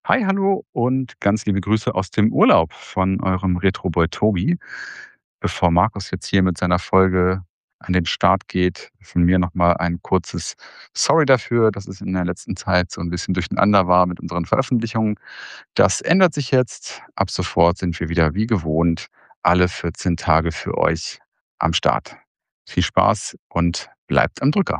Hi, hallo und ganz liebe Grüße aus dem Urlaub von eurem Retroboy Tobi. Bevor Markus jetzt hier mit seiner Folge an den Start geht, von mir nochmal ein kurzes Sorry dafür, dass es in der letzten Zeit so ein bisschen durcheinander war mit unseren Veröffentlichungen. Das ändert sich jetzt. Ab sofort sind wir wieder wie gewohnt alle 14 Tage für euch am Start. Viel Spaß und bleibt am Drücker.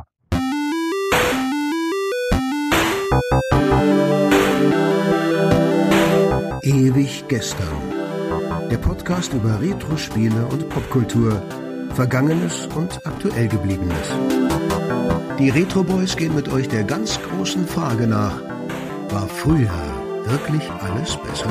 Ewig gestern. Der Podcast über Retro-Spiele und Popkultur, Vergangenes und aktuell Gebliebenes. Die Retro-Boys gehen mit euch der ganz großen Frage nach: War früher wirklich alles besser?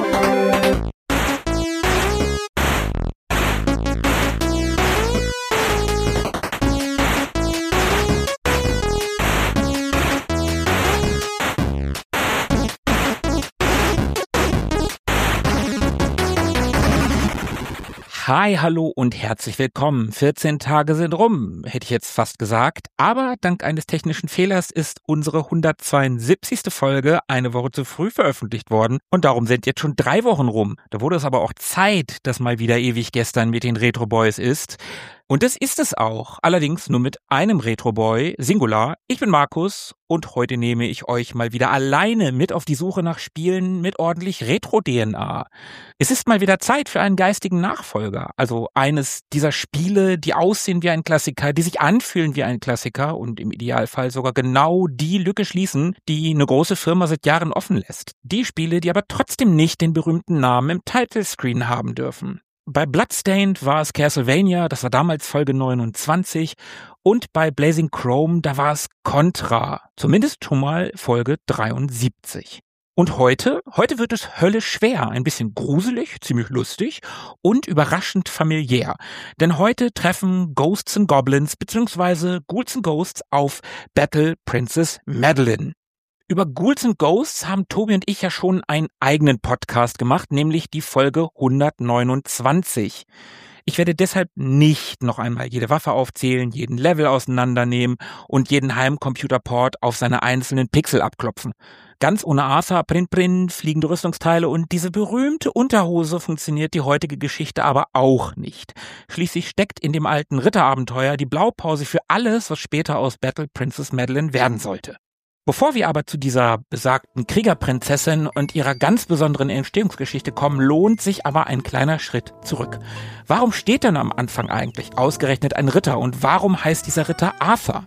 Hi, hallo und herzlich willkommen. 14 Tage sind rum, hätte ich jetzt fast gesagt. Aber dank eines technischen Fehlers ist unsere 172. Folge eine Woche zu früh veröffentlicht worden. Und darum sind jetzt schon 3 Wochen rum. Da wurde es aber auch Zeit, dass mal wieder ewig gestern mit den Retro Boys ist. Und das ist es auch, allerdings nur mit einem Retro-Boy, Singular. Ich bin Markus und heute nehme ich euch mal wieder alleine mit auf die Suche nach Spielen mit ordentlich Retro-DNA. Es ist mal wieder Zeit für einen geistigen Nachfolger, also eines dieser Spiele, die aussehen wie ein Klassiker, die sich anfühlen wie ein Klassiker und im Idealfall sogar genau die Lücke schließen, die eine große Firma seit Jahren offen lässt. Die Spiele, die aber trotzdem nicht den berühmten Namen im Title-Screen haben dürfen. Bei Bloodstained war es Castlevania, das war damals Folge 29, und bei Blazing Chrome, da war es Contra, zumindest schon mal Folge 73. Und heute wird es höllisch schwer, ein bisschen gruselig, ziemlich lustig und überraschend familiär. Denn heute treffen Ghosts and Goblins bzw. Ghouls and Ghosts auf Battle Princess Madeline. Über Ghouls and Ghosts haben Tobi und ich ja schon einen eigenen Podcast gemacht, nämlich die Folge 129. Ich werde deshalb nicht noch einmal jede Waffe aufzählen, jeden Level auseinandernehmen und jeden Heimcomputerport auf seine einzelnen Pixel abklopfen. Ganz ohne Arthur, Prin, fliegende Rüstungsteile und diese berühmte Unterhose funktioniert die heutige Geschichte aber auch nicht. Schließlich steckt in dem alten Ritterabenteuer die Blaupause für alles, was später aus Battle Princess Madeline werden sollte. Bevor wir aber zu dieser besagten Kriegerprinzessin und ihrer ganz besonderen Entstehungsgeschichte kommen, lohnt sich aber ein kleiner Schritt zurück. Warum steht denn am Anfang eigentlich ausgerechnet ein Ritter und warum heißt dieser Ritter Arthur?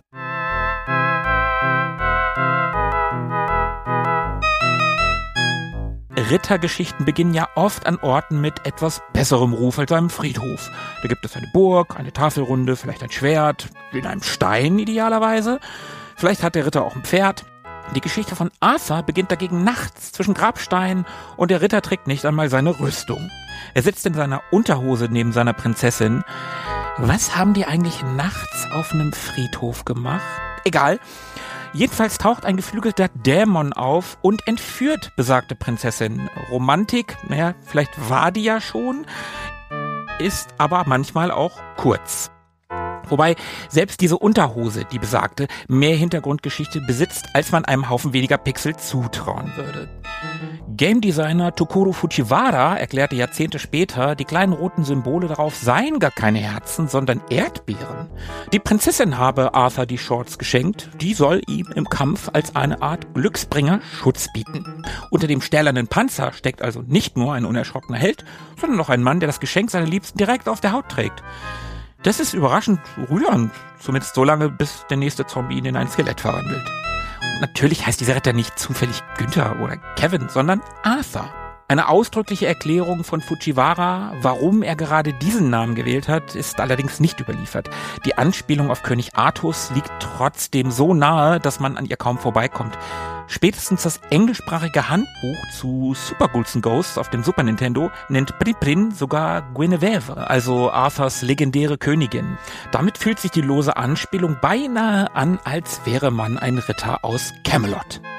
Rittergeschichten beginnen ja oft an Orten mit etwas besserem Ruf als einem Friedhof. Da gibt es eine Burg, eine Tafelrunde, vielleicht ein Schwert, in einem Stein idealerweise. Vielleicht hat der Ritter auch ein Pferd. Die Geschichte von Arthur beginnt dagegen nachts zwischen Grabsteinen und der Ritter trägt nicht einmal seine Rüstung. Er sitzt in seiner Unterhose neben seiner Prinzessin. Was haben die eigentlich nachts auf einem Friedhof gemacht? Egal. Jedenfalls taucht ein geflügelter Dämon auf und entführt besagte Prinzessin. Romantik, vielleicht war die ja schon, ist aber manchmal auch kurz. Wobei selbst diese Unterhose, die besagte, mehr Hintergrundgeschichte besitzt, als man einem Haufen weniger Pixel zutrauen würde. Game Designer Tokuro Fujiwara erklärte Jahrzehnte später, die kleinen roten Symbole darauf seien gar keine Herzen, sondern Erdbeeren. Die Prinzessin habe Arthur die Shorts geschenkt, die soll ihm im Kampf als eine Art Glücksbringer Schutz bieten. Unter dem stählernen Panzer steckt also nicht nur ein unerschrockener Held, sondern auch ein Mann, der das Geschenk seiner Liebsten direkt auf der Haut trägt. Das ist überraschend rührend, zumindest so lange, bis der nächste Zombie ihn in ein Skelett verwandelt. Und natürlich heißt dieser Ritter nicht zufällig Günther oder Kevin, sondern Arthur. Eine ausdrückliche Erklärung von Fujiwara, warum er gerade diesen Namen gewählt hat, ist allerdings nicht überliefert. Die Anspielung auf König Artus liegt trotzdem so nahe, dass man an ihr kaum vorbeikommt. Spätestens das englischsprachige Handbuch zu Super Ghouls and Ghosts auf dem Super Nintendo nennt Prin sogar Guinevere, also Arthurs legendäre Königin. Damit fühlt sich die lose Anspielung beinahe an, als wäre man ein Ritter aus Camelot.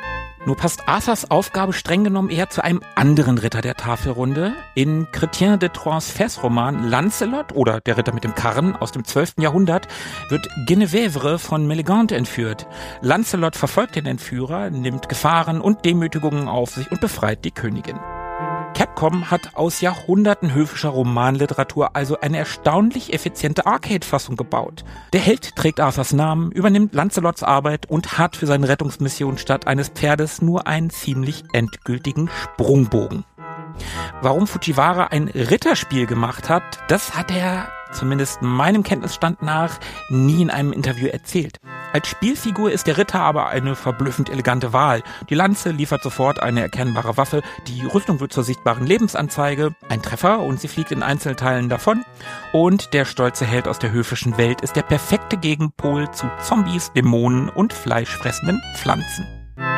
Nur passt Arthurs Aufgabe streng genommen eher zu einem anderen Ritter der Tafelrunde. In Chrétien de Troyes Roman Lancelot oder der Ritter mit dem Karren aus dem 12. Jahrhundert wird Guinevere von Meleagant entführt. Lancelot verfolgt den Entführer, nimmt Gefahren und Demütigungen auf sich und befreit die Königin. Capcom hat aus Jahrhunderten höfischer Romanliteratur also eine erstaunlich effiziente Arcade-Fassung gebaut. Der Held trägt Arthurs Namen, übernimmt Lancelots Arbeit und hat für seine Rettungsmission statt eines Pferdes nur einen ziemlich endgültigen Sprungbogen. Warum Fujiwara ein Ritterspiel gemacht hat, das hat er, zumindest meinem Kenntnisstand nach, nie in einem Interview erzählt. Als Spielfigur ist der Ritter aber eine verblüffend elegante Wahl. Die Lanze liefert sofort eine erkennbare Waffe, die Rüstung wird zur sichtbaren Lebensanzeige, ein Treffer und sie fliegt in Einzelteilen davon. Und der stolze Held aus der höfischen Welt ist der perfekte Gegenpol zu Zombies, Dämonen und fleischfressenden Pflanzen.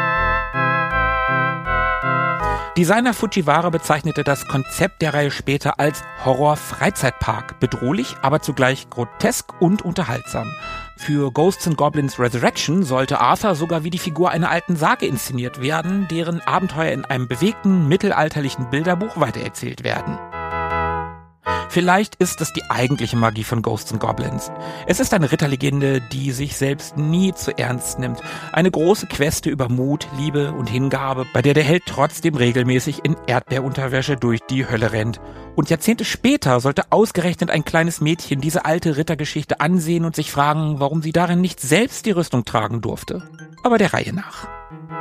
Designer Fujiwara bezeichnete das Konzept der Reihe später als Horror-Freizeitpark. Bedrohlich, aber zugleich grotesk und unterhaltsam. Für Ghosts and Goblins Resurrection sollte Arthur sogar wie die Figur einer alten Sage inszeniert werden, deren Abenteuer in einem bewegten, mittelalterlichen Bilderbuch weitererzählt werden. Vielleicht ist es die eigentliche Magie von Ghosts and Goblins. Es ist eine Ritterlegende, die sich selbst nie zu ernst nimmt. Eine große Queste über Mut, Liebe und Hingabe, bei der der Held trotzdem regelmäßig in Erdbeerunterwäsche durch die Hölle rennt. Und Jahrzehnte später sollte ausgerechnet ein kleines Mädchen diese alte Rittergeschichte ansehen und sich fragen, warum sie darin nicht selbst die Rüstung tragen durfte. Aber der Reihe nach.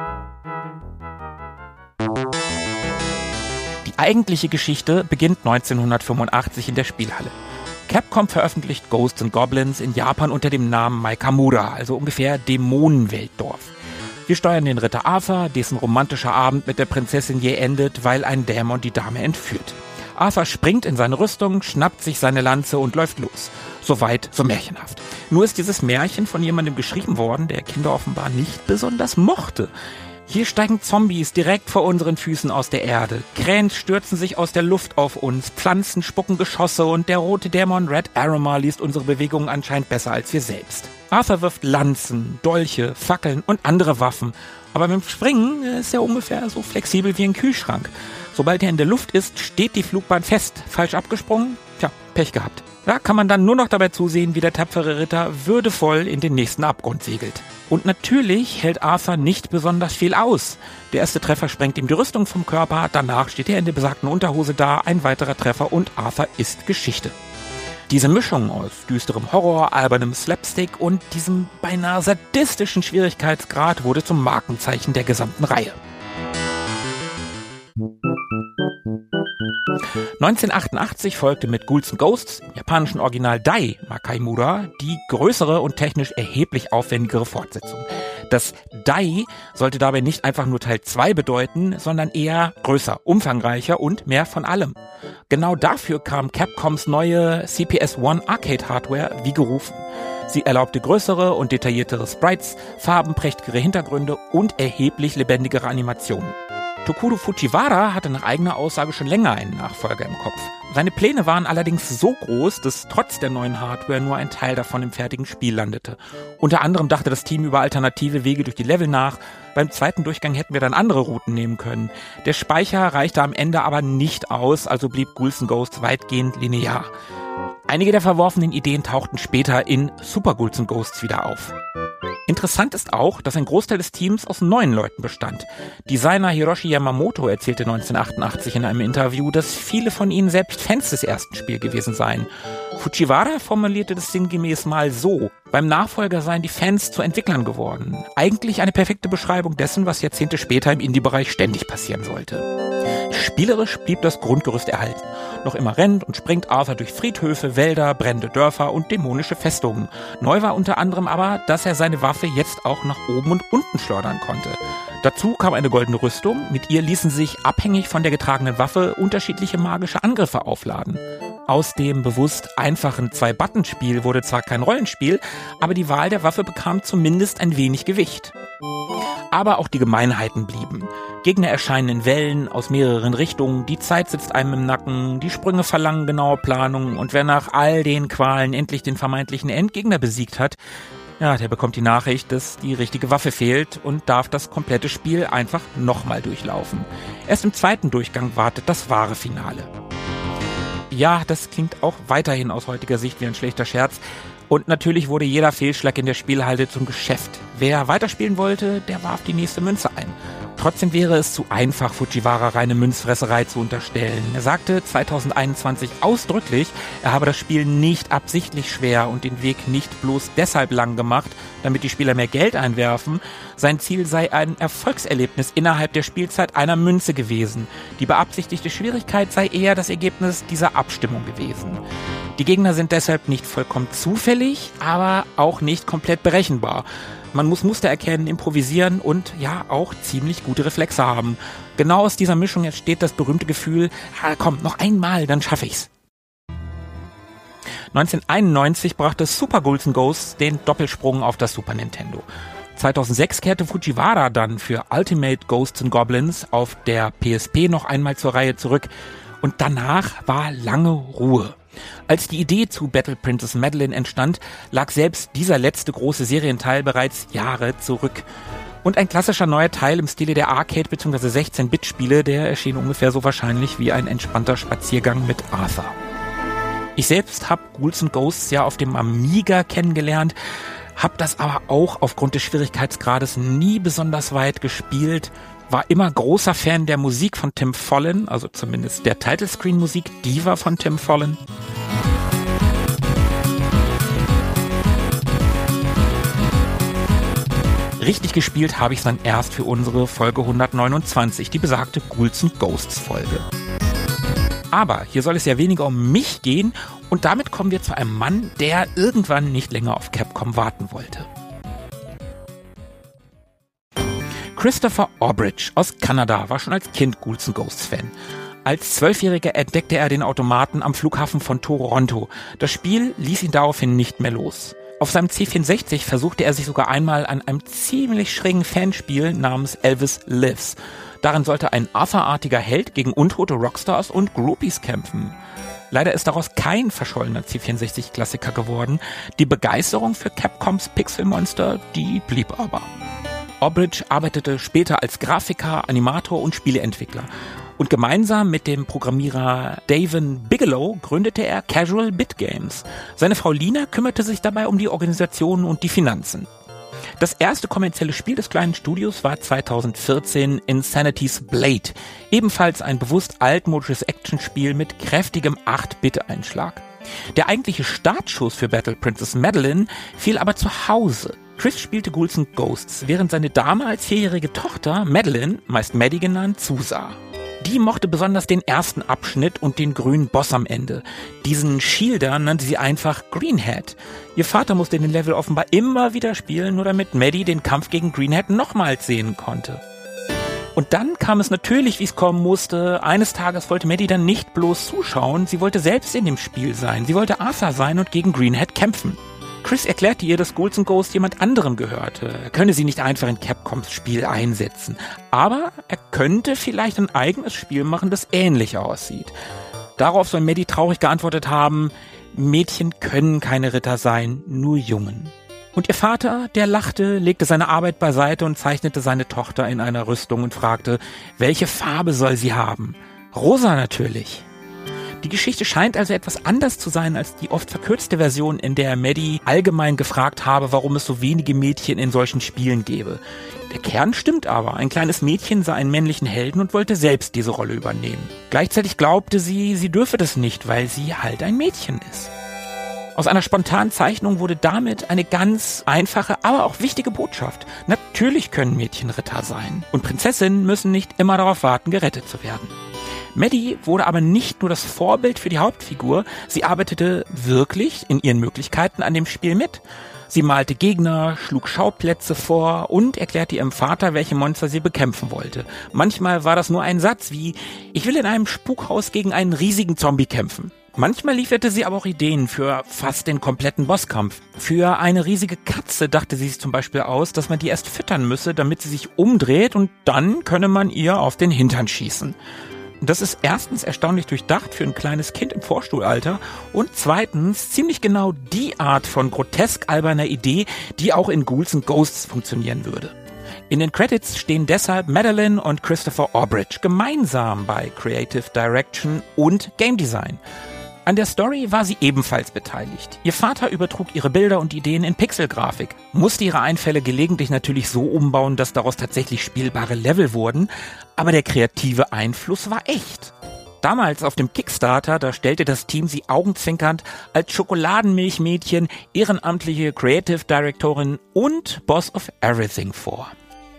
Die eigentliche Geschichte beginnt 1985 in der Spielhalle. Capcom veröffentlicht Ghosts and Goblins in Japan unter dem Namen Maikamura, also ungefähr Dämonenweltdorf. Wir steuern den Ritter Arthur, dessen romantischer Abend mit der Prinzessin jäh endet, weil ein Dämon die Dame entführt. Arthur springt in seine Rüstung, schnappt sich seine Lanze und läuft los. Soweit, so märchenhaft. Nur ist dieses Märchen von jemandem geschrieben worden, der Kinder offenbar nicht besonders mochte. Hier steigen Zombies direkt vor unseren Füßen aus der Erde. Krähen stürzen sich aus der Luft auf uns, Pflanzen spucken Geschosse und der rote Dämon Red Aroma liest unsere Bewegungen anscheinend besser als wir selbst. Arthur wirft Lanzen, Dolche, Fackeln und andere Waffen. Aber beim Springen ist er ungefähr so flexibel wie ein Kühlschrank. Sobald er in der Luft ist, steht die Flugbahn fest. Falsch abgesprungen? Tja, Pech gehabt. Da kann man dann nur noch dabei zusehen, wie der tapfere Ritter würdevoll in den nächsten Abgrund segelt. Und natürlich hält Arthur nicht besonders viel aus. Der erste Treffer sprengt ihm die Rüstung vom Körper, danach steht er in der besagten Unterhose da, ein weiterer Treffer und Arthur ist Geschichte. Diese Mischung aus düsterem Horror, albernem Slapstick und diesem beinahe sadistischen Schwierigkeitsgrad wurde zum Markenzeichen der gesamten Reihe. 1988 folgte mit Ghouls and Ghosts, im japanischen Original Dai Makaimura, die größere und technisch erheblich aufwendigere Fortsetzung. Das Dai sollte dabei nicht einfach nur Teil 2 bedeuten, sondern eher größer, umfangreicher und mehr von allem. Genau dafür kam Capcoms neue CPS-1 Arcade-Hardware wie gerufen. Sie erlaubte größere und detailliertere Sprites, farbenprächtigere Hintergründe und erheblich lebendigere Animationen. Tokuro Fujiwara hatte nach eigener Aussage schon länger einen Nachfolger im Kopf. Seine Pläne waren allerdings so groß, dass trotz der neuen Hardware nur ein Teil davon im fertigen Spiel landete. Unter anderem dachte das Team über alternative Wege durch die Level nach. Beim zweiten Durchgang hätten wir dann andere Routen nehmen können. Der Speicher reichte am Ende aber nicht aus, also blieb Ghouls and Ghosts weitgehend linear. Einige der verworfenen Ideen tauchten später in Super Ghouls and Ghosts wieder auf. Interessant ist auch, dass ein Großteil des Teams aus 9 Leuten bestand. Designer Hiroshi Yamamoto erzählte 1988 in einem Interview, dass viele von ihnen selbst Fans des ersten Spiels gewesen seien. Fujiwara formulierte das sinngemäß mal so: Beim Nachfolger seien die Fans zu Entwicklern geworden. Eigentlich eine perfekte Beschreibung dessen, was Jahrzehnte später im Indie-Bereich ständig passieren sollte. Spielerisch blieb das Grundgerüst erhalten. Noch immer rennt und springt Arthur durch Friedhöfe, Wälder, brennende Dörfer und dämonische Festungen. Neu war unter anderem aber, dass er seine Waffe jetzt auch nach oben und unten schleudern konnte. Dazu kam eine goldene Rüstung. Mit ihr ließen sich, abhängig von der getragenen Waffe, unterschiedliche magische Angriffe aufladen. Aus dem bewusst einfachen 2-Button-Spiel wurde zwar kein Rollenspiel, aber die Wahl der Waffe bekam zumindest ein wenig Gewicht. Aber auch die Gemeinheiten blieben. Gegner erscheinen in Wellen aus mehreren Richtungen, die Zeit sitzt einem im Nacken, die Sprünge verlangen genaue Planung und wer nach all den Qualen endlich den vermeintlichen Endgegner besiegt hat, Ja, der bekommt die Nachricht, dass die richtige Waffe fehlt und darf das komplette Spiel einfach nochmal durchlaufen. Erst im zweiten Durchgang wartet das wahre Finale. Ja, das klingt auch weiterhin aus heutiger Sicht wie ein schlechter Scherz. Und natürlich wurde jeder Fehlschlag in der Spielhalde zum Geschäft. Wer weiterspielen wollte, der warf die nächste Münze ein. Trotzdem wäre es zu einfach, Fujiwara reine Münzfresserei zu unterstellen. Er sagte 2021 ausdrücklich, er habe das Spiel nicht absichtlich schwer und den Weg nicht bloß deshalb lang gemacht, damit die Spieler mehr Geld einwerfen. Sein Ziel sei ein Erfolgserlebnis innerhalb der Spielzeit einer Münze gewesen. Die beabsichtigte Schwierigkeit sei eher das Ergebnis dieser Abstimmung gewesen. Die Gegner sind deshalb nicht vollkommen zufällig, aber auch nicht komplett berechenbar. Man muss Muster erkennen, improvisieren und ja auch ziemlich gute Reflexe haben. Genau aus dieser Mischung entsteht das berühmte Gefühl, komm, noch einmal, dann schaffe ich's. 1991 brachte Super Ghouls ' Ghosts den Doppelsprung auf das Super Nintendo. 2006 kehrte Fujiwara dann für Ultimate Ghosts & Goblins auf der PSP noch einmal zur Reihe zurück und danach war lange Ruhe. Als die Idee zu Battle Princess Madeline entstand, lag selbst dieser letzte große Serienteil bereits Jahre zurück. Und ein klassischer neuer Teil im Stile der Arcade- bzw. 16-Bit-Spiele, der erschien ungefähr so wahrscheinlich wie ein entspannter Spaziergang mit Arthur. Ich selbst habe Ghouls & Ghosts ja auf dem Amiga kennengelernt, habe das aber auch aufgrund des Schwierigkeitsgrades nie besonders weit gespielt, war immer großer Fan der Musik von Tim Follin, also zumindest der Titlescreen-Musik, die war von Tim Follin. Richtig gespielt habe ich es dann erst für unsere Folge 129, die besagte Ghouls & Ghosts Folge. Aber hier soll es ja weniger um mich gehen und damit kommen wir zu einem Mann, der irgendwann nicht länger auf Capcom warten wollte. Christopher Aurbridge aus Kanada war schon als Kind Ghouls & Ghosts Fan. Als 12-Jähriger entdeckte er den Automaten am Flughafen von Toronto. Das Spiel ließ ihn daraufhin nicht mehr los. Auf seinem C64 versuchte er sich sogar einmal an einem ziemlich schrägen Fanspiel namens Elvis Lives. Darin sollte ein Arthur-artiger Held gegen untote Rockstars und Groupies kämpfen. Leider ist daraus kein verschollener C64-Klassiker geworden. Die Begeisterung für Capcoms Pixelmonster, die blieb aber. Aurbridge arbeitete später als Grafiker, Animator und Spieleentwickler. Und gemeinsam mit dem Programmierer Davin Bigelow gründete er Casual Bit Games. Seine Frau Lina kümmerte sich dabei um die Organisation und die Finanzen. Das erste kommerzielle Spiel des kleinen Studios war 2014 Insanity's Blade. Ebenfalls ein bewusst altmodisches Actionspiel mit kräftigem 8-Bit-Einschlag. Der eigentliche Startschuss für Battle Princess Madeline fiel aber zu Hause. Chris spielte Ghouls & Ghosts, während seine damals 4-jährige Tochter, Madeline, meist Maddie genannt, zusah. Die mochte besonders den ersten Abschnitt und den grünen Boss am Ende. Diesen Shielder nannte sie einfach Greenhead. Ihr Vater musste den Level offenbar immer wieder spielen, nur damit Maddie den Kampf gegen Greenhead nochmals sehen konnte. Und dann kam es natürlich, wie es kommen musste. Eines Tages wollte Maddie dann nicht bloß zuschauen, sie wollte selbst in dem Spiel sein. Sie wollte Arthur sein und gegen Greenhead kämpfen. Chris erklärte ihr, dass Ghouls & Ghosts jemand anderem gehörte. Er könne sie nicht einfach in Capcoms Spiel einsetzen. Aber er könnte vielleicht ein eigenes Spiel machen, das ähnlich aussieht. Darauf soll Maddie traurig geantwortet haben, Mädchen können keine Ritter sein, nur Jungen. Und ihr Vater, der lachte, legte seine Arbeit beiseite und zeichnete seine Tochter in einer Rüstung und fragte, welche Farbe soll sie haben? Rosa natürlich. Die Geschichte scheint also etwas anders zu sein als die oft verkürzte Version, in der Maddie allgemein gefragt habe, warum es so wenige Mädchen in solchen Spielen gäbe. Der Kern stimmt aber. Ein kleines Mädchen sah einen männlichen Helden und wollte selbst diese Rolle übernehmen. Gleichzeitig glaubte sie dürfe das nicht, weil sie halt ein Mädchen ist. Aus einer spontanen Zeichnung wurde damit eine ganz einfache, aber auch wichtige Botschaft. Natürlich können Mädchen Ritter sein. Und Prinzessinnen müssen nicht immer darauf warten, gerettet zu werden. Maddie wurde aber nicht nur das Vorbild für die Hauptfigur, sie arbeitete wirklich in ihren Möglichkeiten an dem Spiel mit. Sie malte Gegner, schlug Schauplätze vor und erklärte ihrem Vater, welche Monster sie bekämpfen wollte. Manchmal war das nur ein Satz wie, ich will in einem Spukhaus gegen einen riesigen Zombie kämpfen. Manchmal lieferte sie aber auch Ideen für fast den kompletten Bosskampf. Für eine riesige Katze dachte sie sich zum Beispiel aus, dass man die erst füttern müsse, damit sie sich umdreht und dann könne man ihr auf den Hintern schießen. Das ist erstens erstaunlich durchdacht für ein kleines Kind im Vorschulalter und zweitens ziemlich genau die Art von grotesk alberner Idee, die auch in Ghouls and Ghosts funktionieren würde. In den Credits stehen deshalb Madeleine und Christopher Aurbridge gemeinsam bei Creative Direction und Game Design. An der Story war sie ebenfalls beteiligt. Ihr Vater übertrug ihre Bilder und Ideen in Pixelgrafik, musste ihre Einfälle gelegentlich natürlich so umbauen, dass daraus tatsächlich spielbare Level wurden, aber der kreative Einfluss war echt. Damals auf dem Kickstarter, da stellte das Team sie augenzwinkernd als Schokoladenmilchmädchen, ehrenamtliche Creative Directorin und Boss of Everything vor.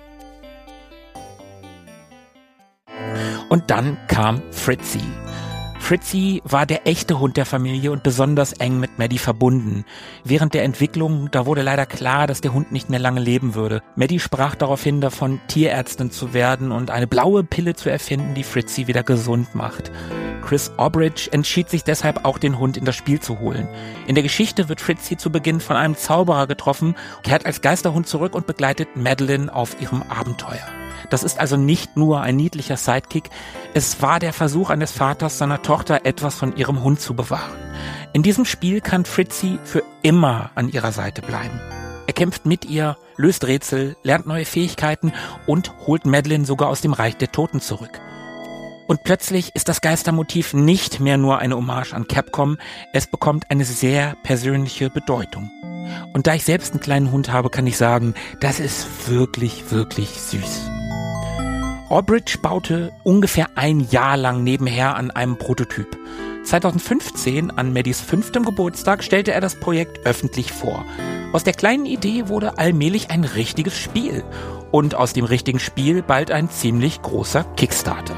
Und dann kam Fritzi. Fritzi war der echte Hund der Familie und besonders eng mit Maddie verbunden. Während der Entwicklung, da wurde leider klar, dass der Hund nicht mehr lange leben würde. Maddie sprach daraufhin davon, Tierärztin zu werden und eine blaue Pille zu erfinden, die Fritzi wieder gesund macht. Chris Aurbridge entschied sich deshalb auch, den Hund in das Spiel zu holen. In der Geschichte wird Fritzi zu Beginn von einem Zauberer getroffen, kehrt als Geisterhund zurück und begleitet Madeleine auf ihrem Abenteuer. Das ist also nicht nur ein niedlicher Sidekick, es war der Versuch eines Vaters, seiner Tochter etwas von ihrem Hund zu bewahren. In diesem Spiel kann Fritzi für immer an ihrer Seite bleiben. Er kämpft mit ihr, löst Rätsel, lernt neue Fähigkeiten und holt Madeleine sogar aus dem Reich der Toten zurück. Und plötzlich ist das Geistermotiv nicht mehr nur eine Hommage an Capcom, es bekommt eine sehr persönliche Bedeutung. Und da ich selbst einen kleinen Hund habe, kann ich sagen, das ist wirklich, wirklich süß. Aurbridge baute ungefähr ein Jahr lang nebenher an einem Prototyp. 2015, an Maddies 5. Geburtstag, stellte er das Projekt öffentlich vor. Aus der kleinen Idee wurde allmählich ein richtiges Spiel. Und aus dem richtigen Spiel bald ein ziemlich großer Kickstarter.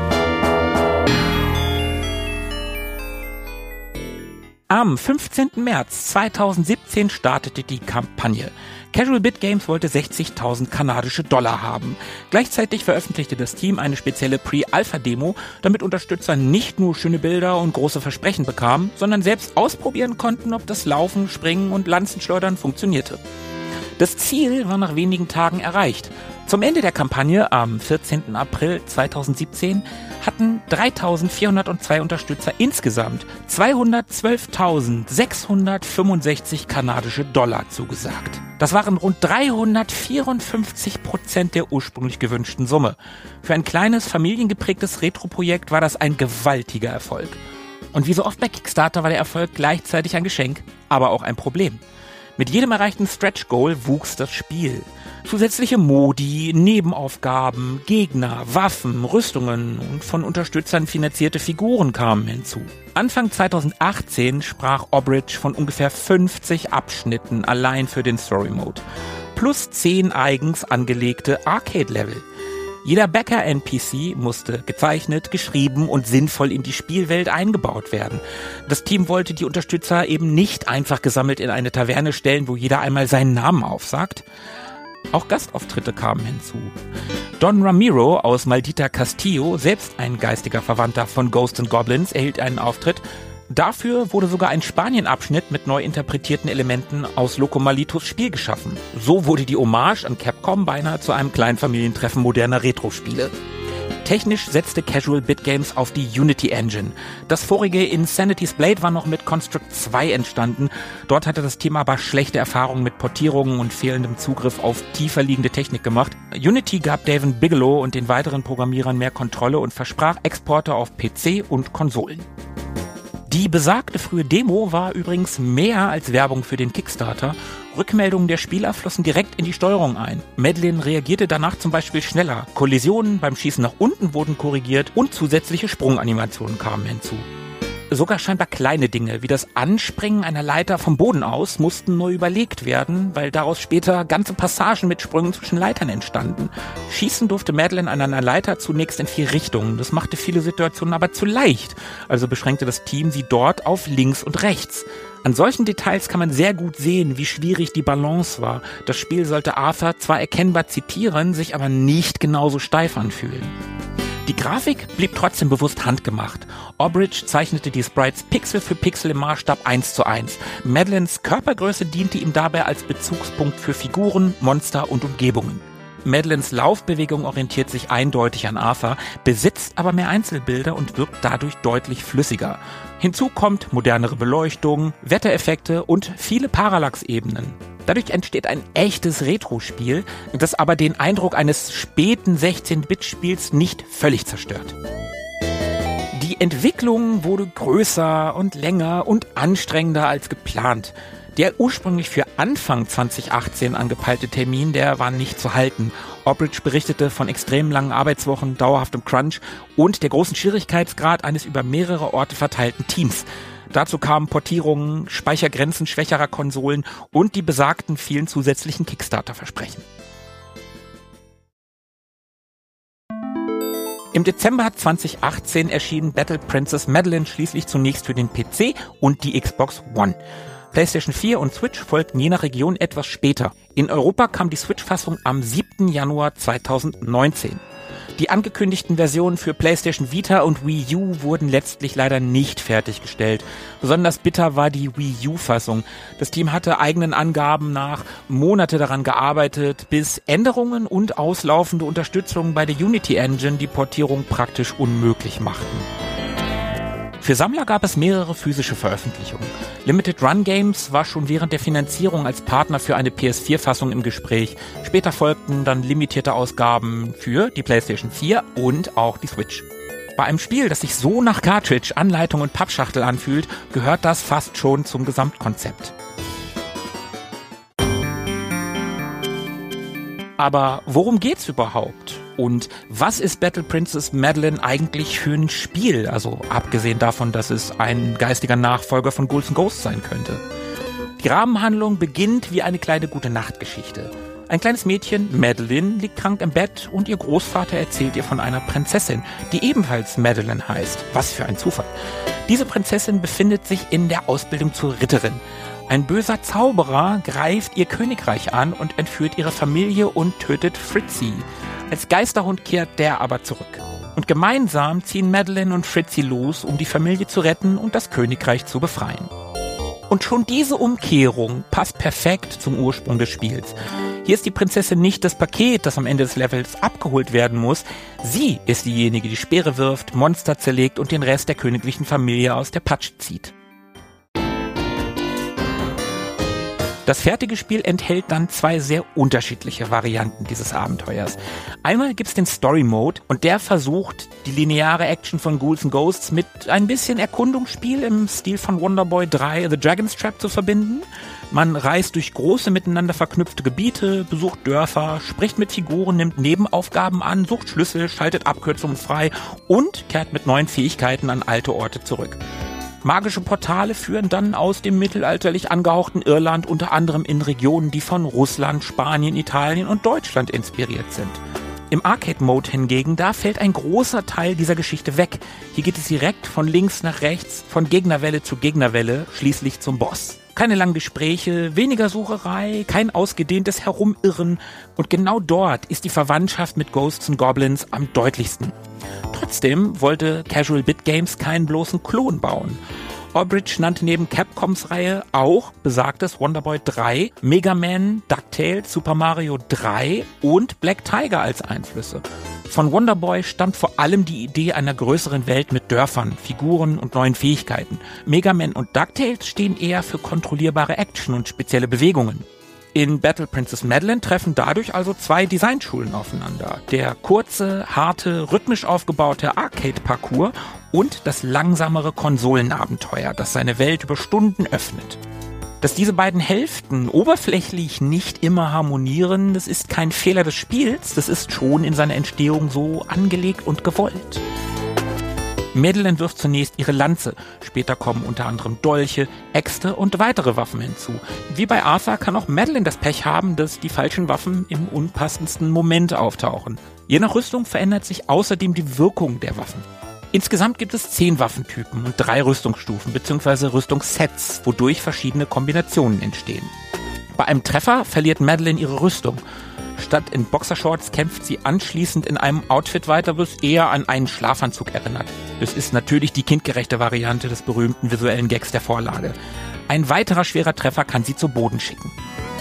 Am 15. März 2017 startete die Kampagne. Casual Bit Games wollte 60.000 kanadische Dollar haben. Gleichzeitig veröffentlichte das Team eine spezielle Pre-Alpha-Demo, damit Unterstützer nicht nur schöne Bilder und große Versprechen bekamen, sondern selbst ausprobieren konnten, ob das Laufen, Springen und Lanzenschleudern funktionierte. Das Ziel war nach wenigen Tagen erreicht. Zum Ende der Kampagne am 14. April 2017 hatten 3.402 Unterstützer insgesamt 212.665 kanadische Dollar zugesagt. Das waren rund 354% der ursprünglich gewünschten Summe. Für ein kleines, familiengeprägtes Retro-Projekt war das ein gewaltiger Erfolg. Und wie so oft bei Kickstarter war der Erfolg gleichzeitig ein Geschenk, aber auch ein Problem. Mit jedem erreichten Stretch-Goal wuchs das Spiel. Zusätzliche Modi, Nebenaufgaben, Gegner, Waffen, Rüstungen und von Unterstützern finanzierte Figuren kamen hinzu. Anfang 2018 sprach Aurbridge von ungefähr 50 Abschnitten allein für den Story-Mode. Plus 10 eigens angelegte Arcade-Level. Jeder Backer-NPC musste gezeichnet, geschrieben und sinnvoll in die Spielwelt eingebaut werden. Das Team wollte die Unterstützer eben nicht einfach gesammelt in eine Taverne stellen, wo jeder einmal seinen Namen aufsagt. Auch Gastauftritte kamen hinzu. Don Ramiro aus Maldita Castillo, selbst ein geistiger Verwandter von Ghosts and Goblins, erhielt einen Auftritt. Dafür wurde sogar ein Spanien-Abschnitt mit neu interpretierten Elementen aus Locomalitos Spiel geschaffen. So wurde die Hommage an Capcom beinahe zu einem kleinen Familientreffen moderner Retro-Spiele. Technisch setzte Casual Bit Games auf die Unity Engine. Das vorige Insanity's Blade war noch mit Construct 2 entstanden. Dort hatte das Team aber schlechte Erfahrungen mit Portierungen und fehlendem Zugriff auf tiefer liegende Technik gemacht. Unity gab David Bigelow und den weiteren Programmierern mehr Kontrolle und versprach Exporte auf PC und Konsolen. Die besagte frühe Demo war übrigens mehr als Werbung für den Kickstarter. Rückmeldungen der Spieler flossen direkt in die Steuerung ein. Madeleine reagierte danach zum Beispiel schneller. Kollisionen beim Schießen nach unten wurden korrigiert und zusätzliche Sprunganimationen kamen hinzu. Sogar scheinbar kleine Dinge wie das Anspringen einer Leiter vom Boden aus mussten neu überlegt werden, weil daraus später ganze Passagen mit Sprüngen zwischen Leitern entstanden. Schießen durfte Madeleine an einer Leiter zunächst in 4 Richtungen. Das machte viele Situationen aber zu leicht. Also beschränkte das Team sie dort auf links und rechts. An solchen Details kann man sehr gut sehen, wie schwierig die Balance war. Das Spiel sollte Arthur zwar erkennbar zitieren, sich aber nicht genauso steif anfühlen. Die Grafik blieb trotzdem bewusst handgemacht. Aurbridge zeichnete die Sprites Pixel für Pixel im Maßstab 1:1. Madeleines Körpergröße diente ihm dabei als Bezugspunkt für Figuren, Monster und Umgebungen. Madeleines Laufbewegung orientiert sich eindeutig an Arthur, besitzt aber mehr Einzelbilder und wirkt dadurch deutlich flüssiger. Hinzu kommt modernere Beleuchtung, Wettereffekte und viele Parallax-Ebenen. Dadurch entsteht ein echtes Retro-Spiel, das aber den Eindruck eines späten 16-Bit-Spiels nicht völlig zerstört. Die Entwicklung wurde größer und länger und anstrengender als geplant. Der ursprünglich für Anfang 2018 angepeilte Termin, der war nicht zu halten. Obridge berichtete von extrem langen Arbeitswochen, dauerhaftem Crunch und der großen Schwierigkeitsgrad eines über mehrere Orte verteilten Teams. Dazu kamen Portierungen, Speichergrenzen schwächerer Konsolen und die besagten vielen zusätzlichen Kickstarter-Versprechen. Im Dezember 2018 erschien Battle Princess Madeline schließlich zunächst für den PC und die Xbox One. PlayStation 4 und Switch folgten je nach Region etwas später. In Europa kam die Switch-Fassung am 7. Januar 2019. Die angekündigten Versionen für PlayStation Vita und Wii U wurden letztlich leider nicht fertiggestellt. Besonders bitter war die Wii U-Fassung. Das Team hatte eigenen Angaben nach Monate daran gearbeitet, bis Änderungen und auslaufende Unterstützung bei der Unity Engine die Portierung praktisch unmöglich machten. Für Sammler gab es mehrere physische Veröffentlichungen. Limited Run Games war schon während der Finanzierung als Partner für eine PS4-Fassung im Gespräch. Später folgten dann limitierte Ausgaben für die PlayStation 4 und auch die Switch. Bei einem Spiel, das sich so nach Cartridge, Anleitung und Pappschachtel anfühlt, gehört das fast schon zum Gesamtkonzept. Aber worum geht's überhaupt? Und was ist Battle Princess Madeline eigentlich für ein Spiel? Also abgesehen davon, dass es ein geistiger Nachfolger von Ghouls 'n Ghosts sein könnte. Die Rahmenhandlung beginnt wie eine kleine Gute-Nacht-Geschichte. Ein kleines Mädchen, Madeline, liegt krank im Bett und ihr Großvater erzählt ihr von einer Prinzessin, die ebenfalls Madeline heißt. Was für ein Zufall. Diese Prinzessin befindet sich in der Ausbildung zur Ritterin. Ein böser Zauberer greift ihr Königreich an und entführt ihre Familie und tötet Fritzi. Als Geisterhund kehrt der aber zurück. Und gemeinsam ziehen Madeline und Fritzi los, um die Familie zu retten und das Königreich zu befreien. Und schon diese Umkehrung passt perfekt zum Ursprung des Spiels. Hier ist die Prinzessin nicht das Paket, das am Ende des Levels abgeholt werden muss. Sie ist diejenige, die Speere wirft, Monster zerlegt und den Rest der königlichen Familie aus der Patsche zieht. Das fertige Spiel enthält dann zwei sehr unterschiedliche Varianten dieses Abenteuers. Einmal gibt's den Story Mode und der versucht, die lineare Action von Ghouls 'n Ghosts mit ein bisschen Erkundungsspiel im Stil von Wonderboy 3 The Dragon's Trap zu verbinden. Man reist durch große miteinander verknüpfte Gebiete, besucht Dörfer, spricht mit Figuren, nimmt Nebenaufgaben an, sucht Schlüssel, schaltet Abkürzungen frei und kehrt mit neuen Fähigkeiten an alte Orte zurück. Magische Portale führen dann aus dem mittelalterlich angehauchten Irland unter anderem in Regionen, die von Russland, Spanien, Italien und Deutschland inspiriert sind. Im Arcade-Mode hingegen, da fällt ein großer Teil dieser Geschichte weg. Hier geht es direkt von links nach rechts, von Gegnerwelle zu Gegnerwelle, schließlich zum Boss. Keine langen Gespräche, weniger Sucherei, kein ausgedehntes Herumirren und genau dort ist die Verwandtschaft mit Ghosts and Goblins am deutlichsten. Trotzdem wollte Casual Bit Games keinen bloßen Klon bauen. Obridge nannte neben Capcoms Reihe auch besagtes Wonderboy 3, Mega Man, DuckTales, Super Mario 3 und Black Tiger als Einflüsse. Von Wonderboy stammt vor allem die Idee einer größeren Welt mit Dörfern, Figuren und neuen Fähigkeiten. Mega Man und DuckTales stehen eher für kontrollierbare Action und spezielle Bewegungen. In Battle Princess Madeline treffen dadurch also zwei Designschulen aufeinander. Der kurze, harte, rhythmisch aufgebaute Arcade-Parcours und das langsamere Konsolenabenteuer, das seine Welt über Stunden öffnet. Dass diese beiden Hälften oberflächlich nicht immer harmonieren, das ist kein Fehler des Spiels, das ist schon in seiner Entstehung so angelegt und gewollt. Madeline wirft zunächst ihre Lanze, später kommen unter anderem Dolche, Äxte und weitere Waffen hinzu. Wie bei Arthur kann auch Madeline das Pech haben, dass die falschen Waffen im unpassendsten Moment auftauchen. Je nach Rüstung verändert sich außerdem die Wirkung der Waffen. Insgesamt gibt es 10 Waffentypen und 3 Rüstungsstufen bzw. Rüstungssets, wodurch verschiedene Kombinationen entstehen. Bei einem Treffer verliert Madeline ihre Rüstung. Statt in Boxershorts kämpft sie anschließend in einem Outfit weiter, das eher an einen Schlafanzug erinnert. Das ist natürlich die kindgerechte Variante des berühmten visuellen Gags der Vorlage. Ein weiterer schwerer Treffer kann sie zu Boden schicken.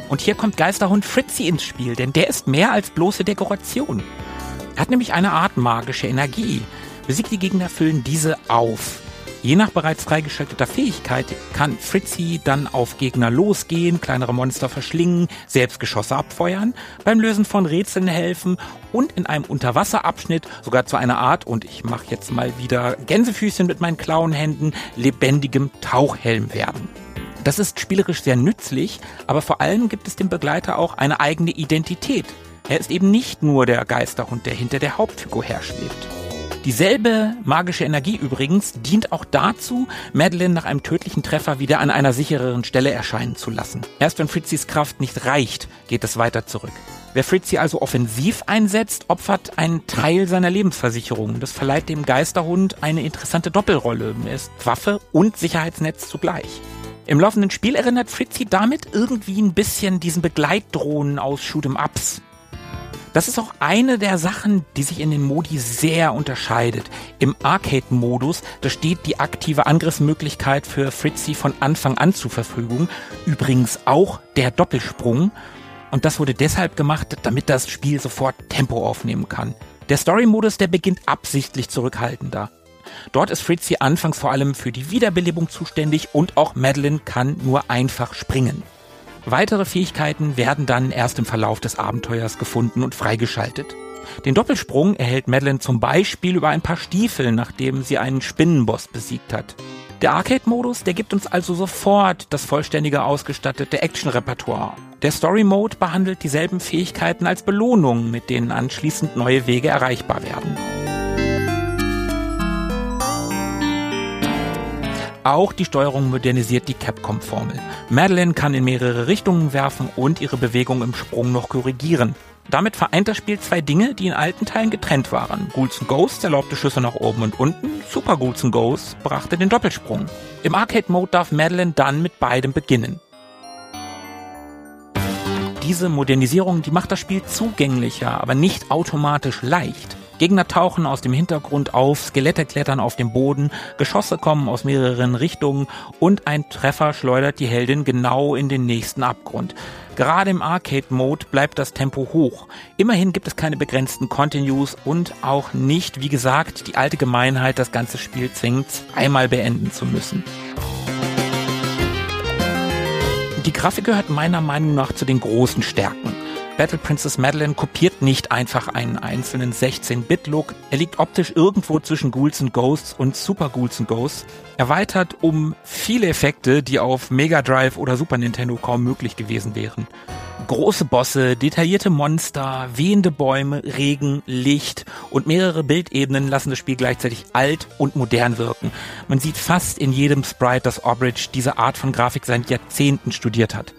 Und hier kommt Geisterhund Fritzy ins Spiel, denn der ist mehr als bloße Dekoration. Er hat nämlich eine Art magische Energie. Besiegte Gegner füllen diese auf. Je nach bereits freigeschalteter Fähigkeit kann Fritzy dann auf Gegner losgehen, kleinere Monster verschlingen, selbst Geschosse abfeuern, beim Lösen von Rätseln helfen und in einem Unterwasserabschnitt sogar zu einer Art, und ich mache jetzt mal wieder Gänsefüßchen mit meinen Klauenhänden, lebendigem Tauchhelm werden. Das ist spielerisch sehr nützlich, aber vor allem gibt es dem Begleiter auch eine eigene Identität. Er ist eben nicht nur der Geisterhund, der hinter der Hauptfigur herschwebt. Dieselbe magische Energie übrigens dient auch dazu, Madeleine nach einem tödlichen Treffer wieder an einer sichereren Stelle erscheinen zu lassen. Erst wenn Fritzys Kraft nicht reicht, geht es weiter zurück. Wer Fritzy also offensiv einsetzt, opfert einen Teil seiner Lebensversicherung. Das verleiht dem Geisterhund eine interessante Doppelrolle. Er ist Waffe und Sicherheitsnetz zugleich. Im laufenden Spiel erinnert Fritzy damit irgendwie ein bisschen diesen Begleitdrohnen aus Shoot'em-Ups. Das ist auch eine der Sachen, die sich in den Modi sehr unterscheidet. Im Arcade-Modus, da steht die aktive Angriffsmöglichkeit für Fritzy von Anfang an zur Verfügung. Übrigens auch der Doppelsprung. Und das wurde deshalb gemacht, damit das Spiel sofort Tempo aufnehmen kann. Der Story-Modus, der beginnt absichtlich zurückhaltender. Dort ist Fritzy anfangs vor allem für die Wiederbelebung zuständig und auch Madeleine kann nur einfach springen. Weitere Fähigkeiten werden dann erst im Verlauf des Abenteuers gefunden und freigeschaltet. Den Doppelsprung erhält Madeleine zum Beispiel über ein paar Stiefel, nachdem sie einen Spinnenboss besiegt hat. Der Arcade-Modus, der gibt uns also sofort das vollständige ausgestattete Action-Repertoire. Der Story-Mode behandelt dieselben Fähigkeiten als Belohnung, mit denen anschließend neue Wege erreichbar werden. Auch die Steuerung modernisiert die Capcom-Formel. Madeleine kann in mehrere Richtungen werfen und ihre Bewegung im Sprung noch korrigieren. Damit vereint das Spiel zwei Dinge, die in alten Teilen getrennt waren. Ghouls & Ghosts erlaubte Schüsse nach oben und unten, Super Ghouls & Ghosts brachte den Doppelsprung. Im Arcade-Mode darf Madeleine dann mit beidem beginnen. Diese Modernisierung, die macht das Spiel zugänglicher, aber nicht automatisch leicht. Gegner tauchen aus dem Hintergrund auf, Skelette klettern auf dem Boden, Geschosse kommen aus mehreren Richtungen und ein Treffer schleudert die Heldin genau in den nächsten Abgrund. Gerade im Arcade-Mode bleibt das Tempo hoch. Immerhin gibt es keine begrenzten Continues und auch nicht, wie gesagt, die alte Gemeinheit, das ganze Spiel zwingend zweimal beenden zu müssen. Die Grafik gehört meiner Meinung nach zu den großen Stärken. Battle Princess Madeleine kopiert nicht einfach einen einzelnen 16-Bit-Look. Er liegt optisch irgendwo zwischen Ghouls & Ghosts und Super Ghouls & Ghosts. Erweitert um viele Effekte, die auf Mega Drive oder Super Nintendo kaum möglich gewesen wären. Große Bosse, detaillierte Monster, wehende Bäume, Regen, Licht und mehrere Bildebenen lassen das Spiel gleichzeitig alt und modern wirken. Man sieht fast in jedem Sprite, dass Obridge diese Art von Grafik seit Jahrzehnten studiert hat.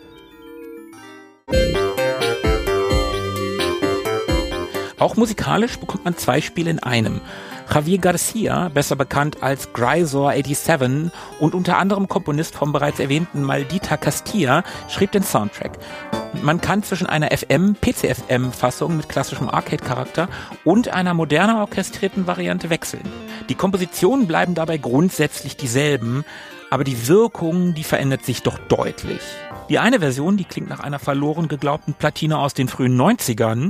Auch musikalisch bekommt man zwei Spiele in einem. Javier Garcia, besser bekannt als Grisor87 und unter anderem Komponist vom bereits erwähnten Maldita Castilla, schrieb den Soundtrack. Man kann zwischen einer PC-FM-Fassung mit klassischem Arcade-Charakter und einer moderner orchestrierten Variante wechseln. Die Kompositionen bleiben dabei grundsätzlich dieselben, aber die Wirkung, die verändert sich doch deutlich. Die eine Version, die klingt nach einer verloren geglaubten Platine aus den frühen 90ern.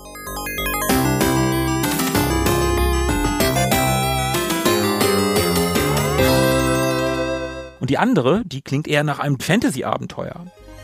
Und die andere, die klingt eher nach einem Fantasy-Abenteuer.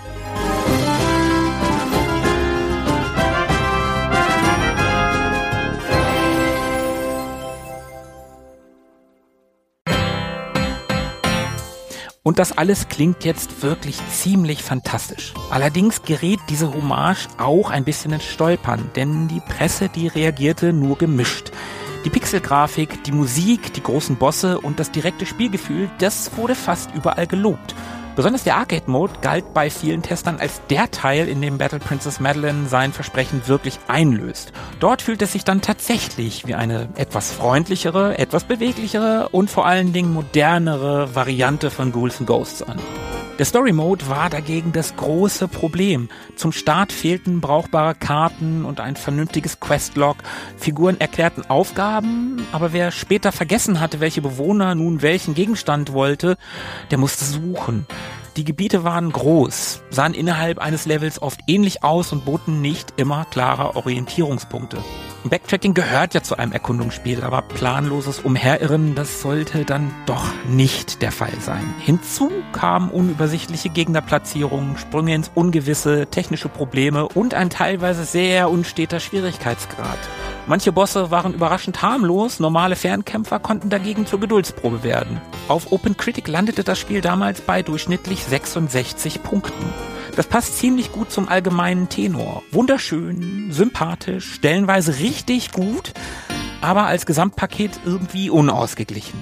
Und das alles klingt jetzt wirklich ziemlich fantastisch. Allerdings gerät diese Hommage auch ein bisschen ins Stolpern, denn die Presse, die reagierte nur gemischt. Die Pixelgrafik, die Musik, die großen Bosse und das direkte Spielgefühl, das wurde fast überall gelobt. Besonders der Arcade-Mode galt bei vielen Testern als der Teil, in dem Battle Princess Madeleine sein Versprechen wirklich einlöst. Dort fühlt es sich dann tatsächlich wie eine etwas freundlichere, etwas beweglichere und vor allen Dingen modernere Variante von Ghouls & Ghosts an. Der Story-Mode war dagegen das große Problem. Zum Start fehlten brauchbare Karten und ein vernünftiges Questlog. Figuren erklärten Aufgaben, aber wer später vergessen hatte, welche Bewohner nun welchen Gegenstand wollte, der musste suchen. Die Gebiete waren groß, sahen innerhalb eines Levels oft ähnlich aus und boten nicht immer klare Orientierungspunkte. Backtracking gehört ja zu einem Erkundungsspiel, aber planloses Umherirren, das sollte dann doch nicht der Fall sein. Hinzu kamen unübersichtliche Gegnerplatzierungen, Sprünge ins Ungewisse, technische Probleme und ein teilweise sehr unsteter Schwierigkeitsgrad. Manche Bosse waren überraschend harmlos, normale Fernkämpfer konnten dagegen zur Geduldsprobe werden. Auf OpenCritic landete das Spiel damals bei durchschnittlich 66 Punkten. Das passt ziemlich gut zum allgemeinen Tenor. Wunderschön, sympathisch, stellenweise richtig gut, aber als Gesamtpaket irgendwie unausgeglichen.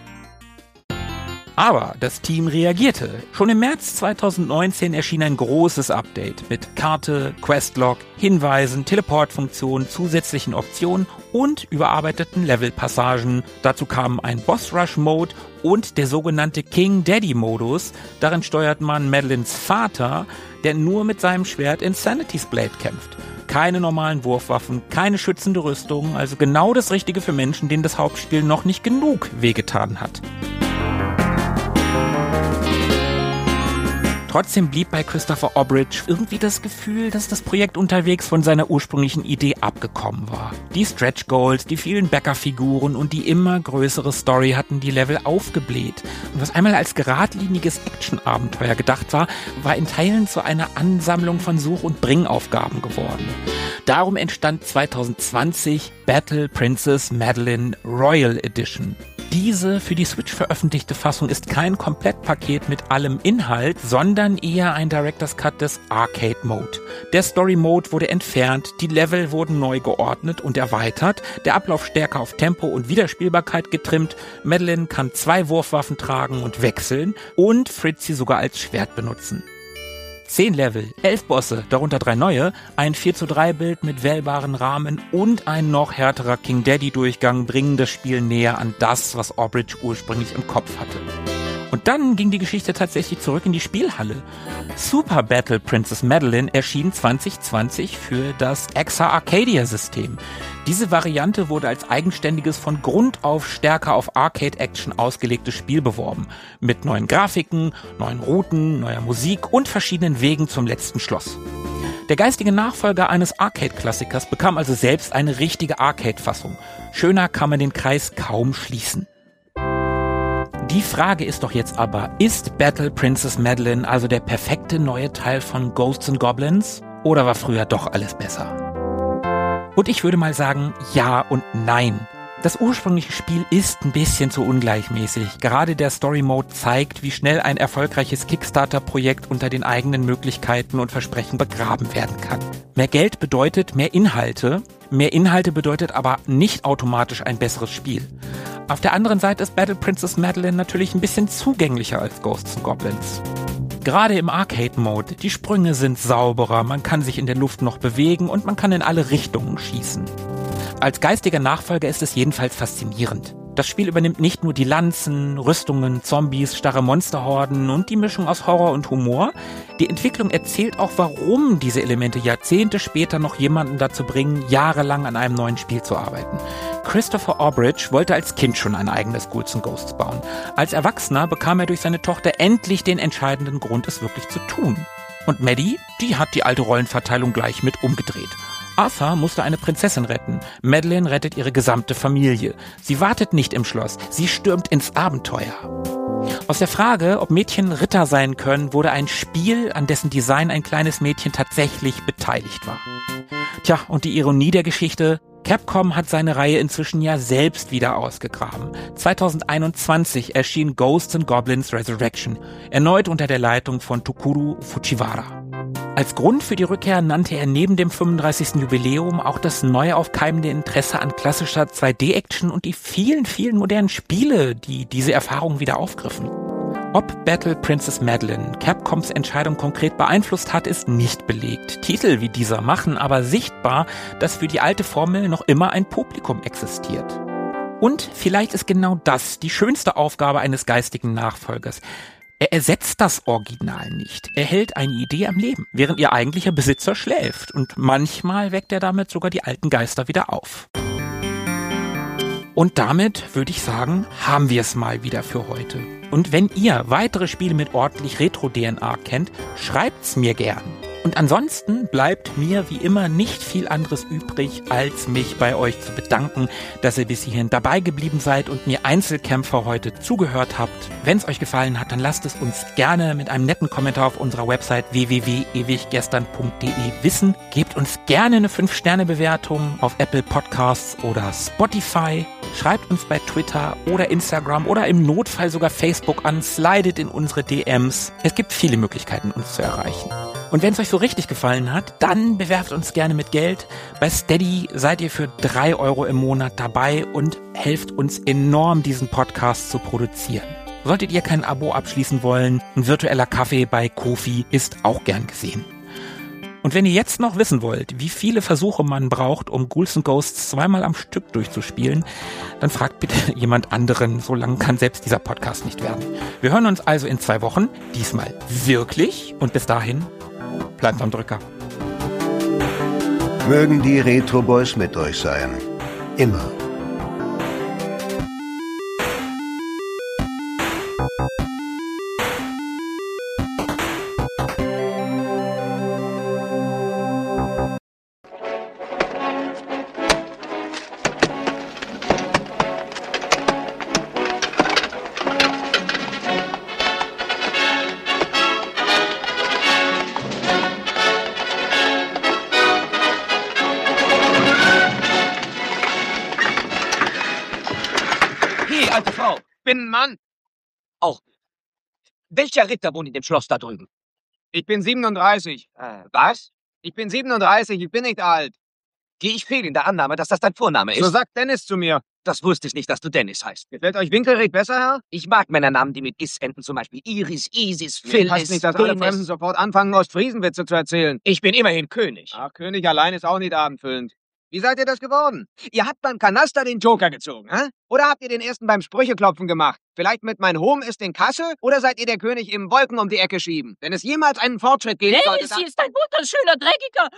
Aber das Team reagierte. Schon im März 2019 erschien ein großes Update mit Karte, Questlog, Hinweisen, Teleportfunktionen, zusätzlichen Optionen und überarbeiteten Levelpassagen. Dazu kamen ein Boss-Rush-Mode und der sogenannte King Daddy-Modus. Darin steuert man Madeleines Vater, der nur mit seinem Schwert Insanity's Blade kämpft. Keine normalen Wurfwaffen, keine schützende Rüstung, also genau das Richtige für Menschen, denen das Hauptspiel noch nicht genug wehgetan hat. Trotzdem blieb bei Christopher Obridge irgendwie das Gefühl, dass das Projekt unterwegs von seiner ursprünglichen Idee abgekommen war. Die Stretch Goals, die vielen Backup-Figuren und die immer größere Story hatten die Level aufgebläht. Und was einmal als geradliniges Action-Abenteuer gedacht war, war in Teilen zu einer Ansammlung von Such- und Bringaufgaben geworden. Darum entstand 2020 Battle Princess Madeline Royal Edition. Diese für die Switch veröffentlichte Fassung ist kein Komplettpaket mit allem Inhalt, sondern eher ein Director's Cut des Arcade Mode. Der Story Mode wurde entfernt, die Level wurden neu geordnet und erweitert, der Ablauf stärker auf Tempo und Wiederspielbarkeit getrimmt, Madeline kann 2 Wurfwaffen tragen und wechseln und Fritzi sogar als Schwert benutzen. 10 Level, 11 Bosse, darunter 3 neue, ein 4:3-Bild mit wählbaren Rahmen und ein noch härterer King Daddy-Durchgang bringen das Spiel näher an das, was Obridge ursprünglich im Kopf hatte. Und dann ging die Geschichte tatsächlich zurück in die Spielhalle. Super Battle Princess Madeline erschien 2020 für das Exa Arcadia-System. Diese Variante wurde als eigenständiges, von Grund auf stärker auf Arcade-Action ausgelegtes Spiel beworben. Mit neuen Grafiken, neuen Routen, neuer Musik und verschiedenen Wegen zum letzten Schloss. Der geistige Nachfolger eines Arcade-Klassikers bekam also selbst eine richtige Arcade-Fassung. Schöner kann man den Kreis kaum schließen. Die Frage ist doch jetzt aber, ist Battle Princess Madeline also der perfekte neue Teil von Ghosts and Goblins? Oder war früher doch alles besser? Und ich würde mal sagen, ja und nein. Das ursprüngliche Spiel ist ein bisschen zu ungleichmäßig. Gerade der Story Mode zeigt, wie schnell ein erfolgreiches Kickstarter-Projekt unter den eigenen Möglichkeiten und Versprechen begraben werden kann. Mehr Geld bedeutet mehr Inhalte. Mehr Inhalte bedeutet aber nicht automatisch ein besseres Spiel. Auf der anderen Seite ist Battle Princess Madeline natürlich ein bisschen zugänglicher als Ghosts and Goblins. Gerade im Arcade-Mode, die Sprünge sind sauberer, man kann sich in der Luft noch bewegen und man kann in alle Richtungen schießen. Als geistiger Nachfolger ist es jedenfalls faszinierend. Das Spiel übernimmt nicht nur die Lanzen, Rüstungen, Zombies, starre Monsterhorden und die Mischung aus Horror und Humor. Die Entwicklung erzählt auch, warum diese Elemente Jahrzehnte später noch jemanden dazu bringen, jahrelang an einem neuen Spiel zu arbeiten. Christopher Obridge wollte als Kind schon ein eigenes Ghouls & Ghosts bauen. Als Erwachsener bekam er durch seine Tochter endlich den entscheidenden Grund, es wirklich zu tun. Und Maddie, die hat die alte Rollenverteilung gleich mit umgedreht. Arthur musste eine Prinzessin retten. Madeline rettet ihre gesamte Familie. Sie wartet nicht im Schloss, sie stürmt ins Abenteuer. Aus der Frage, ob Mädchen Ritter sein können, wurde ein Spiel, an dessen Design ein kleines Mädchen tatsächlich beteiligt war. Tja, und die Ironie der Geschichte: Capcom hat seine Reihe inzwischen ja selbst wieder ausgegraben. 2021 erschien Ghosts and Goblins Resurrection, erneut unter der Leitung von Tokuro Fujiwara. Als Grund für die Rückkehr nannte er neben dem 35. Jubiläum auch das neu aufkeimende Interesse an klassischer 2D-Action und die vielen, vielen modernen Spiele, die diese Erfahrung wieder aufgriffen. Ob Battle Princess Madeline Capcoms Entscheidung konkret beeinflusst hat, ist nicht belegt. Titel wie dieser machen aber sichtbar, dass für die alte Formel noch immer ein Publikum existiert. Und vielleicht ist genau das die schönste Aufgabe eines geistigen Nachfolgers. Er ersetzt das Original nicht. Er hält eine Idee am Leben, während ihr eigentlicher Besitzer schläft. Und manchmal weckt er damit sogar die alten Geister wieder auf. Und damit würde ich sagen, haben wir es mal wieder für heute. Und wenn ihr weitere Spiele mit ordentlich Retro-DNA kennt, schreibt's mir gern. Und ansonsten bleibt mir wie immer nicht viel anderes übrig, als mich bei euch zu bedanken, dass ihr bis hierhin dabei geblieben seid und mir Einzelkämpfer heute zugehört habt. Wenn es euch gefallen hat, dann lasst es uns gerne mit einem netten Kommentar auf unserer Website www.ewiggestern.de wissen. Gebt uns gerne eine 5-Sterne-Bewertung auf Apple Podcasts oder Spotify. Schreibt uns bei Twitter oder Instagram oder im Notfall sogar Facebook an, slidet in unsere DMs. Es gibt viele Möglichkeiten, uns zu erreichen. Und wenn es euch so richtig gefallen hat, dann bewerft uns gerne mit Geld. Bei Steady seid ihr für 3 € im Monat dabei und helft uns enorm, diesen Podcast zu produzieren. Solltet ihr kein Abo abschließen wollen, ein virtueller Kaffee bei Ko-fi ist auch gern gesehen. Und wenn ihr jetzt noch wissen wollt, wie viele Versuche man braucht, um Ghouls & Ghosts 2-mal am Stück durchzuspielen, dann fragt bitte jemand anderen, so lang kann selbst dieser Podcast nicht werden. Wir hören uns also in 2 Wochen, diesmal wirklich, und bis dahin, bleibt am Drücker. Mögen die Retro Boys mit euch sein. Immer. Alte Frau, bin ein Mann. Auch. Welcher Ritter wohnt in dem Schloss da drüben? Ich bin 37. Was? Ich bin 37, ich bin nicht alt. Gehe ich fehl in der Annahme, dass das dein Vorname ist? So sagt Dennis zu mir. Das wusste ich nicht, dass du Dennis heißt. Gefällt euch Winkelried besser, Herr? Ich mag Männernamen, die mit Is enden, zum Beispiel Iris, Isis, Mir Phyllis, passt nicht, dass alle Denis. Fremden sofort anfangen, Ostfriesenwitze zu erzählen. Ich bin immerhin König. Ach, König allein ist auch nicht abendfüllend. Wie seid ihr das geworden? Ihr habt beim Kanaster den Joker gezogen, hä? Oder habt ihr den ersten beim Sprücheklopfen gemacht? Vielleicht mit mein Home ist in Kassel? Oder seid ihr der König im Wolken um die Ecke schieben? Wenn es jemals einen Fortschritt geben sollte, Dennis, hier ist ein wunderschöner, dreckiger...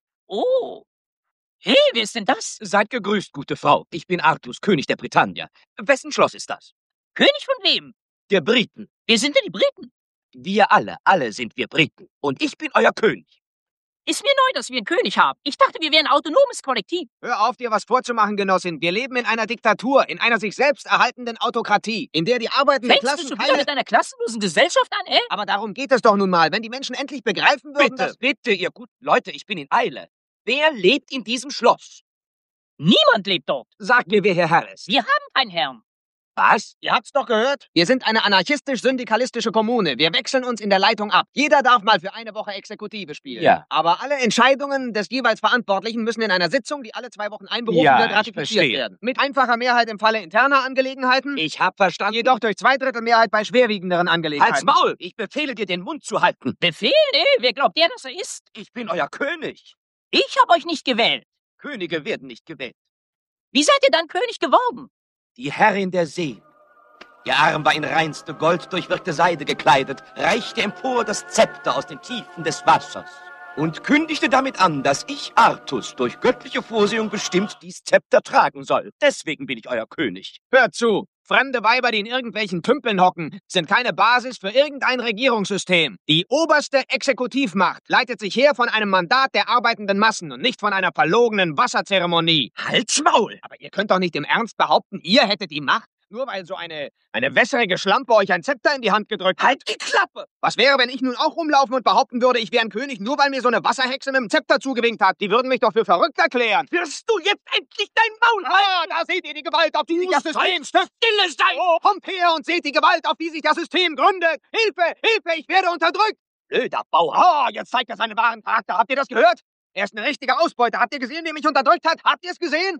Oh. Hey, wer ist denn das? Seid gegrüßt, gute Frau. Ich bin Artus, König der Britannier. Wessen Schloss ist das? König von wem? Der Briten. Wer sind denn die Briten? Wir alle sind wir Briten. Und ich bin euer König. Ist mir neu, dass wir einen König haben. Ich dachte, wir wären ein autonomes Kollektiv. Hör auf, dir was vorzumachen, Genossin. Wir leben in einer Diktatur, in einer sich selbst erhaltenden Autokratie, in der die arbeitende Fängst du Klassen schon wieder mit einer klassenlosen Gesellschaft an, ey? Aber darum geht es doch nun mal. Wenn die Menschen endlich begreifen würden, Bitte, bitte, ihr guten Leute, ich bin in Eile. Wer lebt in diesem Schloss? Niemand lebt dort. Sagt mir, wer hier Herr ist. Wir haben keinen Herrn. Was? Ihr habt's doch gehört? Wir sind eine anarchistisch-syndikalistische Kommune. Wir wechseln uns in der Leitung ab. Jeder darf mal für eine Woche Exekutive spielen. Ja. Aber alle Entscheidungen des jeweils Verantwortlichen müssen in einer Sitzung, die alle 2 Wochen einberufen Ja, wird, ich ratifiziert verstehe. werden. Mit einfacher Mehrheit im Falle interner Angelegenheiten. Ich hab verstanden. Jedoch durch 2/3 Mehrheit bei schwerwiegenderen Angelegenheiten. Halt's Maul! Ich befehle dir, den Mund zu halten. Befehl, ey? Wer glaubt der, dass er ist? Ich bin euer König. Ich habe euch nicht gewählt. Könige werden nicht gewählt. Wie seid ihr dann König geworden? Die Herrin der See. Ihr Arm war in reinste Gold durchwirkte Seide gekleidet, reichte empor das Zepter aus den Tiefen des Wassers und kündigte damit an, dass ich, Artus, durch göttliche Vorsehung bestimmt dies Zepter tragen soll. Deswegen bin ich euer König. Hört zu! Fremde Weiber, die in irgendwelchen Tümpeln hocken, sind keine Basis für irgendein Regierungssystem. Die oberste Exekutivmacht leitet sich her von einem Mandat der arbeitenden Massen und nicht von einer verlogenen Wasserzeremonie. Halt's Maul! Aber ihr könnt doch nicht im Ernst behaupten, ihr hättet die Macht, nur weil so eine wässrige Schlampe euch ein Zepter in die Hand gedrückt hat. Halt die Klappe! Was wäre, wenn ich nun auch rumlaufen und behaupten würde, ich wäre ein König, nur weil mir so eine Wasserhexe mit dem Zepter zugewinkt hat? Die würden mich doch für verrückt erklären. Wirst du jetzt endlich dein Maul halten? Da seht ihr die Gewalt, auf die sich das System stützt. Stille sein! Oh, kommt her und seht die Gewalt, auf die sich das System gründet. Hilfe, Hilfe, ich werde unterdrückt. Blöder Bauer! Ah, jetzt zeigt er seinen wahren Charakter. Habt ihr das gehört? Er ist eine richtige Ausbeute. Habt ihr gesehen, der mich unterdrückt hat? Habt ihr es gesehen?